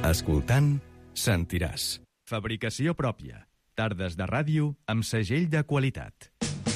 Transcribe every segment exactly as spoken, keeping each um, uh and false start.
Escoltant, sentiràs. Fabricació pròpia. Tardes de ràdio amb segell de qualitat.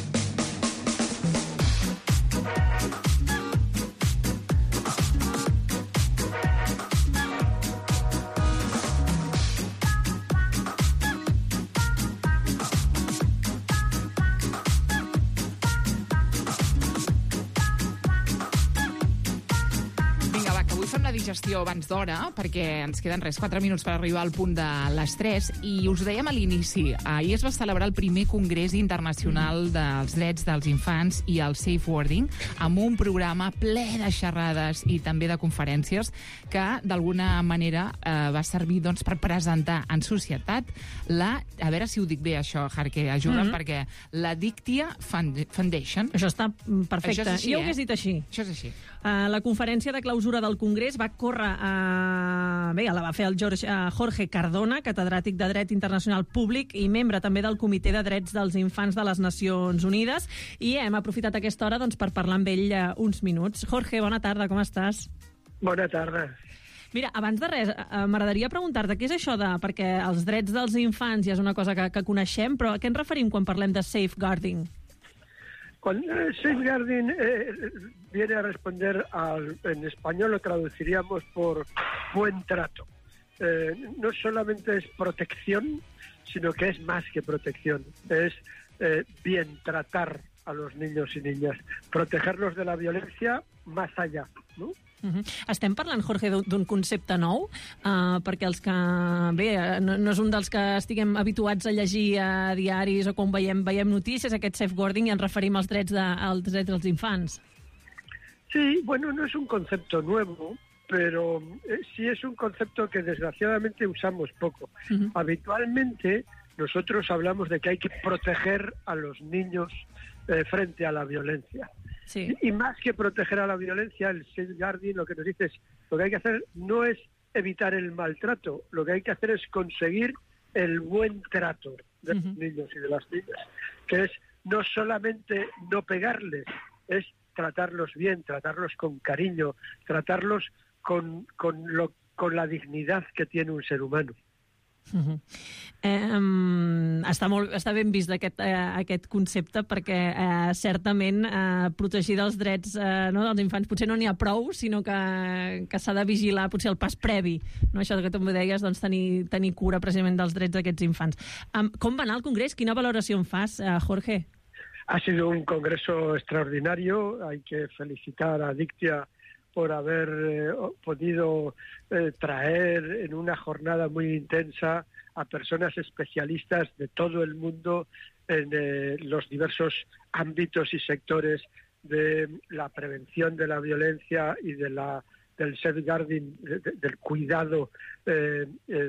Digestió abans d'hora, perquè ens queden res, quatre minuts per arribar al punt de les tres, i us ho dèiem a l'inici, ahir es va celebrar el primer Congrés Internacional dels Drets dels Infants i el Safeguarding, amb un programa ple de xerrades i també de conferències que, d'alguna manera, eh, va servir doncs, per presentar en societat la... A veure si ho dic bé, això, Jarque, ajuda'm, mm-hmm. perquè la Dictia Foundation... Això està perfecte. Això és així, jo ho eh? hagués dit així. Això és així. Uh, la conferència de clausura del Congrés va córrer a... Bé, la va fer el George, uh, Jorge Cardona, catedràtic de Dret Internacional Públic i membre també del Comitè de Drets dels Infants de les Nacions Unides, i hem aprofitat aquesta hora doncs, per parlar amb ell uh, uns minuts. Jorge, bona tarda, com estàs? Bona tarda. Mira, abans de res, uh, m'agradaria preguntar-te què és això de... Perquè els drets dels infants ja és una cosa que, que coneixem, però a què ens referim quan parlem de safeguarding? Cuando eh, safeguarding eh, viene a responder al, en español lo traduciríamos por buen trato. Eh, no solamente es protección, sino que es más que protección. Es eh, bien tratar a los niños y niñas, protegerlos de la violencia más allá, ¿no? Uh-huh. Estem parlant, Jorge, d'un concepte nou, uh, perquè els que... Bé, no, no és un dels que estiguem habituats a llegir a diaris o quan veiem, veiem notícies, aquest safeguarding, i ens referim als drets, de, als drets dels infants. Sí, bueno, no es un concepto nuevo, pero eh, sí es un concepto que desgraciadamente usamos poco. Uh-huh. Habitualmente nosotros hablamos de que hay que proteger a los niños eh, frente a la violencia. Sí. Y más que proteger a la violencia, el safeguarding lo que nos dice es, lo que hay que hacer no es evitar el maltrato, lo que hay que hacer es conseguir el buen trato de uh-huh. los niños y de las niñas, que es no solamente no pegarles, es tratarlos bien, tratarlos con cariño, tratarlos con, con, lo, con la dignidad que tiene un ser humano. Uh-huh. eh, um, està, molt, està ben vist aquest, eh, aquest concepte, perquè eh, certament eh, protegir dels drets eh, no, dels infants potser no n'hi ha prou, sinó que, que s'ha de vigilar potser el pas previ, no? Això que tu em deies, doncs, tenir, tenir cura precisament dels drets d'aquests infants. Um, com va anar el Congrés? Quina valoració en fas, eh, Jorge? Ha sido un congreso extraordinario, hay que felicitar a Dictia por haber eh, podido eh, traer en una jornada muy intensa a personas especialistas de todo el mundo en eh, los diversos ámbitos y sectores de la prevención de la violencia y de la del safeguarding, de, de, del cuidado eh,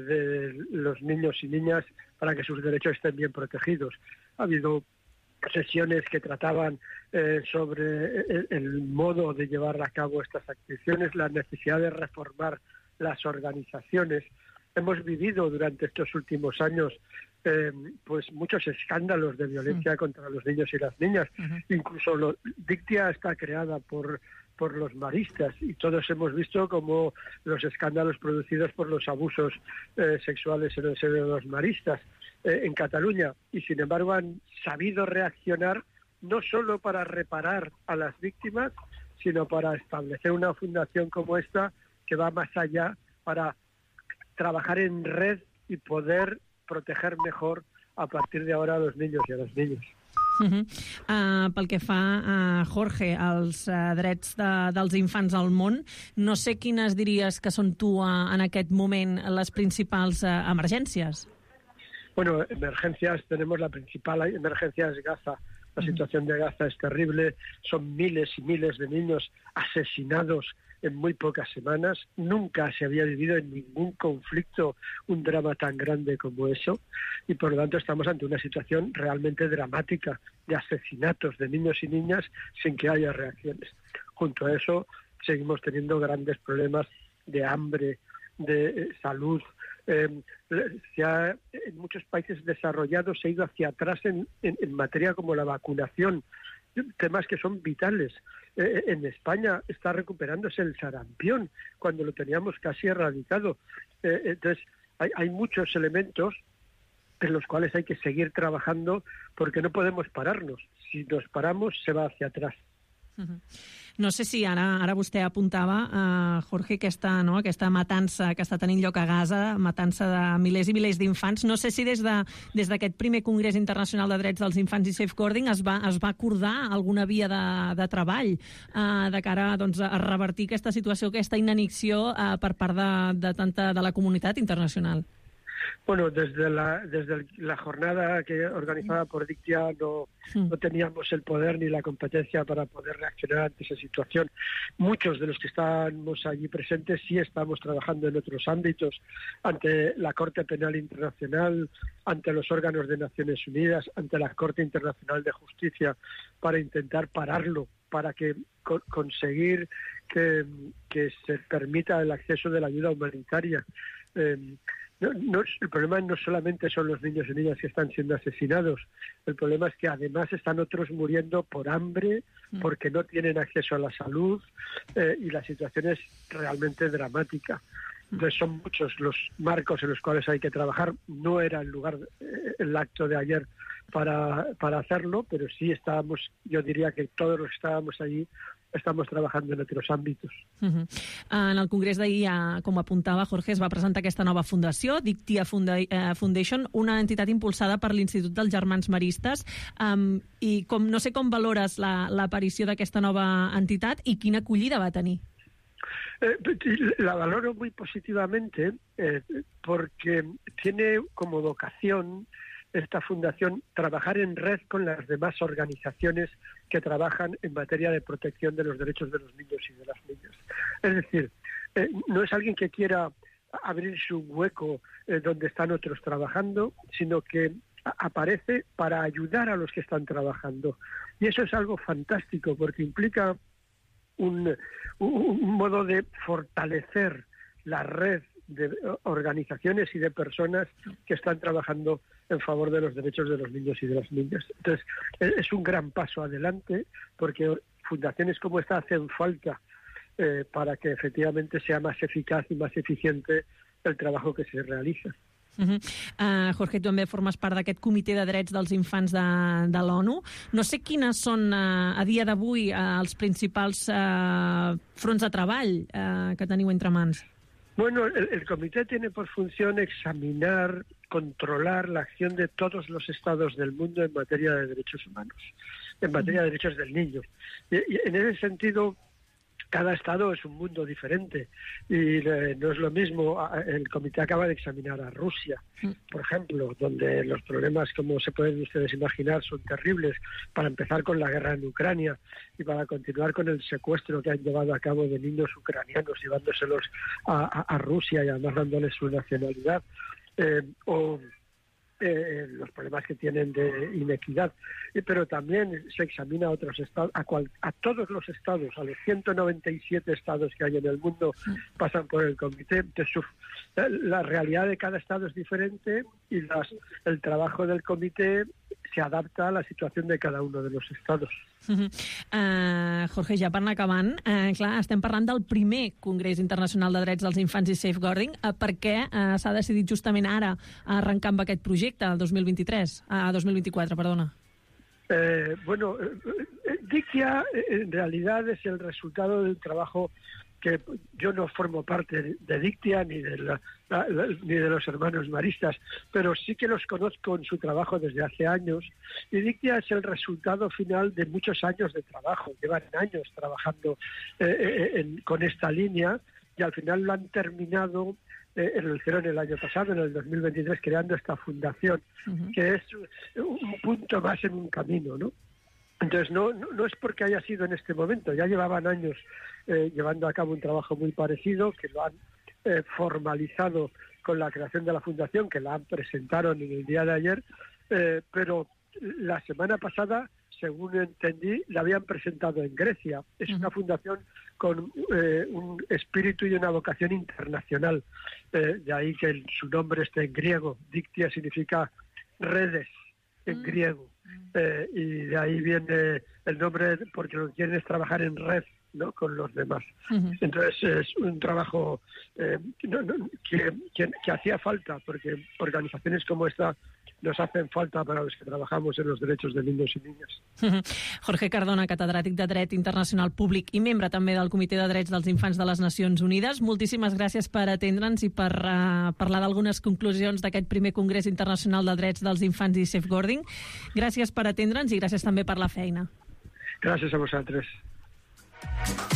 de los niños y niñas para que sus derechos estén bien protegidos. Ha habido sesiones que trataban eh, sobre el, el modo de llevar a cabo estas acciones, la necesidad de reformar las organizaciones. Hemos vivido durante estos últimos años eh, pues muchos escándalos de violencia uh-huh. contra los niños y las niñas. Uh-huh. Incluso lo, Dictia está creada por por los maristas y todos hemos visto como los escándalos producidos por los abusos eh, sexuales en el seno de los maristas eh, en Cataluña, y sin embargo han sabido reaccionar no solo para reparar a las víctimas, sino para establecer una fundación como esta que va más allá para trabajar en red y poder proteger mejor a partir de ahora a los niños y a las niñas. Uh-huh. Uh, pel que fa a uh, Jorge, als uh, drets de, dels infants al món, no sé quines diries que són tu uh, en aquest moment les principals uh, emergències. Bueno, emergencias, tenemos la principal emergencia es Gaza. La situación de Gaza es terrible, son miles y miles de niños asesinados en muy pocas semanas. Nunca se había vivido en ningún conflicto un drama tan grande como eso, y por lo tanto estamos ante una situación realmente dramática de asesinatos de niños y niñas sin que haya reacciones. Junto a eso seguimos teniendo grandes problemas de hambre, de eh, salud. Eh, se ha, en muchos países desarrollados se ha ido hacia atrás en, en, en materia como la vacunación, temas que son vitales. Eh, en España está recuperándose el sarampión, cuando lo teníamos casi erradicado. Eh, entonces, hay, hay muchos elementos en los cuales hay que seguir trabajando, porque no podemos pararnos. Si nos paramos, se va hacia atrás. Uh-huh. No sé si ara, ara vostè apuntava, uh, Jorge, aquesta, no, aquesta matança que està tenint lloc a Gaza, matança de milers i milers d'infants. No sé si des de, des d'aquest primer Congrés Internacional de Drets dels Infants i Safeguarding es va, es va acordar alguna via de, de treball uh, de cara doncs, a revertir aquesta situació, aquesta inanició uh, per part de, de tanta de la comunitat internacional. Bueno, desde la desde la jornada que organizada por Dictia no, no teníamos el poder ni la competencia para poder reaccionar ante esa situación. Muchos de los que estábamos allí presentes sí estamos trabajando en otros ámbitos, ante la Corte Penal Internacional, ante los órganos de Naciones Unidas, ante la Corte Internacional de Justicia, para intentar pararlo, para que co- conseguir que, que se permita el acceso de la ayuda humanitaria. Eh, No, no, el problema no solamente son los niños y niñas que están siendo asesinados, el problema es que además están otros muriendo por hambre, porque no tienen acceso a la salud, eh, y la situación es realmente dramática. Entonces son muchos los marcos en los cuales hay que trabajar. No era el lugar, eh, el acto de ayer para, para hacerlo, pero sí estábamos, yo diría que todos los que estábamos allí estamos trabajando en otros àmbits. Uh-huh. En el congrés d'ahir, com apuntava Jorge, es va presentar aquesta nova fundació, Dictia Funda- uh, Foundation, una entitat impulsada per l'Institut dels Germans Maristes. Um, I com, no sé com valores la, l'aparició d'aquesta nova entitat i quina acollida va tenir. Eh, la valoro muy positivamente eh, porque tiene como vocación esta fundación trabajar en red con las demás organizaciones que trabajan en materia de protección de los derechos de los niños y de las niñas. Es decir, eh, no es alguien que quiera abrirse un hueco eh, donde están otros trabajando, sino que a- aparece para ayudar a los que están trabajando. Y eso es algo fantástico, porque implica un, un, un modo de fortalecer la red de organizaciones y de personas que están trabajando en favor de los derechos de los niños y de las niñas. Entonces, es un gran paso adelante, porque fundaciones como esta hacen falta eh, para que efectivamente sea más eficaz y más eficiente el trabajo que se realiza. Uh-huh. Uh, Jorge, tu també formes part d'aquest Comitè de Drets dels Infants de, de l'ONU. No sé quines són, uh, a dia d'avui, uh, els principals uh, fronts de treball uh, que teniu entre mans. Bueno, el, el comité tiene por función examinar, controlar la acción de todos los estados del mundo en materia de derechos humanos, en materia de derechos del niño. Y, y en ese sentido, cada estado es un mundo diferente y eh, no es lo mismo. El comité acaba de examinar a Rusia, por ejemplo, donde los problemas, como se pueden ustedes imaginar, son terribles, para empezar con la guerra en Ucrania y para continuar con el secuestro que han llevado a cabo de niños ucranianos, llevándoselos a, a, a Rusia y además dándoles su nacionalidad, eh, o Eh, los problemas que tienen de inequidad, eh, pero también se examina a otros estados, a, cual, a todos los estados, a los ciento noventa y siete estados que hay en el mundo, pasan por el comité. De su, la, la realidad de cada estado es diferente y las, el trabajo del comité se adapta a la situación de cada uno de los estados. Uh-huh. Uh, Jorge, ja per anar acabant, uh, clar, estem parlant del primer Congrés Internacional de Drets dels Infants i Safeguarding. Uh, per què uh, s'ha decidit justament ara arrencar amb aquest projecte, el dos mil vint-i-tres, uh, dos mil vint-i-quatre, perdona? Eh, bueno, eh, Dictia en realidad es el resultado del trabajo que yo no formo parte de Dictia ni de, la, la, la, ni de los hermanos maristas, pero sí que los conozco en su trabajo desde hace años, y Dictia es el resultado final de muchos años de trabajo. Llevan años trabajando eh, en, con esta línea y al final lo han terminado, eh, lo hicieron el año pasado, en el dos mil veintitrés, creando esta fundación, uh-huh. que es un punto más en un camino, ¿no? Entonces, no, no, no es porque haya sido en este momento, ya llevaban años eh, llevando a cabo un trabajo muy parecido, que lo han eh, formalizado con la creación de la fundación, que la presentaron en el día de ayer, eh, pero la semana pasada, según entendí, la habían presentado en Grecia. Es una fundación con eh, un espíritu y una vocación internacional, eh, de ahí que el, su nombre esté en griego. Dictia significa redes en griego. eh, y de ahí viene el nombre, porque lo que quieren es trabajar en red, ¿no?, con los demás. Uh-huh. Entonces es un trabajo eh, no, no, que, que, que hacía falta, porque organizaciones como esta nos hacen falta para los que trabajamos en los derechos de niños y niñas. Uh-huh. Jorge Cardona, catedràtic de Dret Internacional Públic i membre també del Comitè de Drets dels Infants de les Nacions Unides. Moltíssimes gràcies per atendre'ns i per uh, parlar d'algunes conclusions d'aquest primer Congrés Internacional de Drets dels Infants i Safeguarding. Gràcies per atendre'ns i gràcies també per la feina. Gràcies a vosaltres.